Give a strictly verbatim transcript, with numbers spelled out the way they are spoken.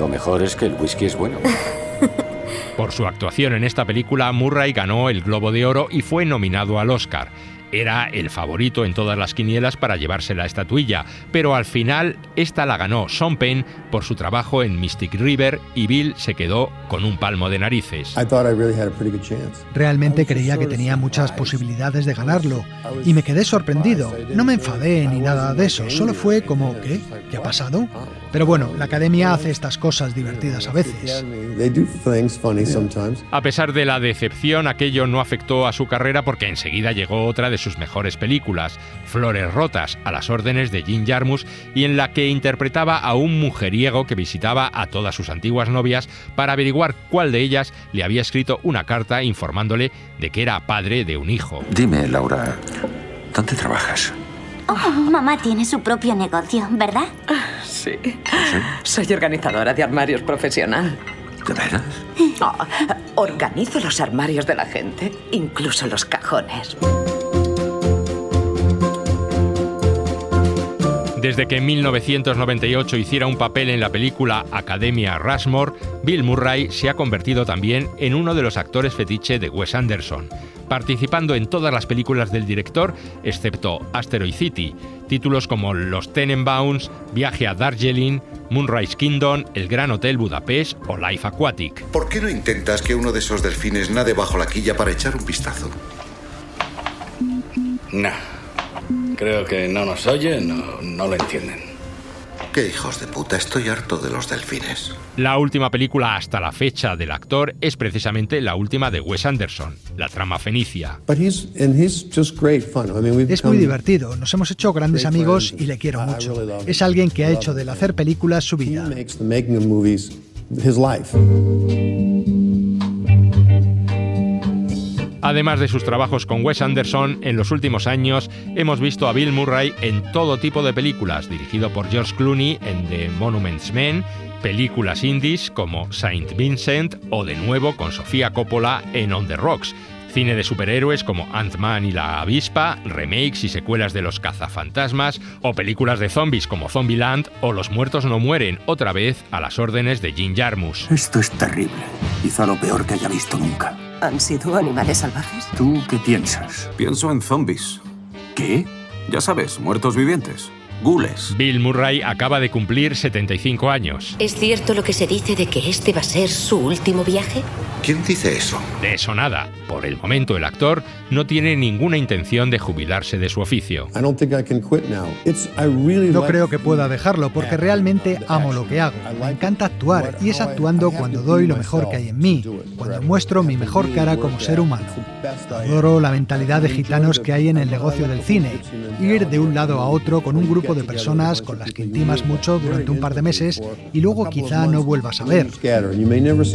Lo mejor es que el whisky es bueno. Por su actuación en esta película, Murray ganó el Globo de Oro y fue nominado al Oscar. Era el favorito en todas las quinielas para llevarse la estatuilla, pero al final esta la ganó Sean Penn por su trabajo en Mystic River y Bill se quedó con un palmo de narices. Realmente creía que tenía muchas posibilidades de ganarlo y me quedé sorprendido. No me enfadé ni nada de eso, solo fue como ¿qué? ¿Qué ha pasado? Pero bueno, la academia hace estas cosas divertidas a veces. A pesar de la decepción, aquello no afectó a su carrera porque enseguida llegó otra de sus mejores películas, Flores rotas, a las órdenes de Jim Jarmusch, y en la que interpretaba a un mujeriego que visitaba a todas sus antiguas novias para averiguar cuál de ellas le había escrito una carta informándole de que era padre de un hijo. Dime, Laura, ¿dónde trabajas? Oh, mamá tiene su propio negocio, ¿verdad? Sí. Soy organizadora de armarios profesional. ¿De veras? Oh, organizo los armarios de la gente, incluso los cajones. Desde que en mil novecientos noventa y ocho hiciera un papel en la película Academia Rushmore, Bill Murray se ha convertido también en uno de los actores fetiche de Wes Anderson, participando en todas las películas del director, excepto Asteroid City, títulos como Los Tenenbaums, Viaje a Darjeeling, Moonrise Kingdom, El Gran Hotel Budapest o Life Aquatic. ¿Por qué no intentas que uno de esos delfines nade bajo la quilla para echar un vistazo? No. Creo que no nos oyen o no lo entienden. ¡Qué hijos de puta! Estoy harto de los delfines. La última película hasta la fecha del actor es precisamente la última de Wes Anderson, La trama fenicia. Es muy divertido, nos hemos hecho grandes amigos y le quiero mucho. Es alguien que ha hecho del hacer películas su vida. Además de sus trabajos con Wes Anderson, en los últimos años hemos visto a Bill Murray en todo tipo de películas, dirigido por George Clooney en The Monuments Men, películas indies como Saint Vincent o de nuevo con Sofía Coppola en On the Rocks, cine de superhéroes como Ant-Man y la avispa, remakes y secuelas de Los cazafantasmas o películas de zombies como Zombieland o Los muertos no mueren, otra vez a las órdenes de Jim Jarmusch. Esto es terrible, quizá lo peor que haya visto nunca. ¿Han sido animales salvajes? ¿Tú qué piensas? Pienso en zombies. ¿Qué? Ya sabes, muertos vivientes. Gules. Bill Murray acaba de cumplir setenta y cinco años. ¿Es cierto lo que se dice de que este va a ser su último viaje? ¿Quién dice eso? De eso nada. Por el momento el actor no tiene ninguna intención de jubilarse de su oficio. No creo que pueda dejarlo porque realmente amo lo que hago. Me encanta actuar y es actuando cuando doy lo mejor que hay en mí, cuando muestro mi mejor cara como ser humano. Adoro la mentalidad de gitanos que hay en el negocio del cine. Ir de un lado a otro con un grupo de personas con las que intimas mucho durante un par de meses y luego quizá no vuelvas a ver.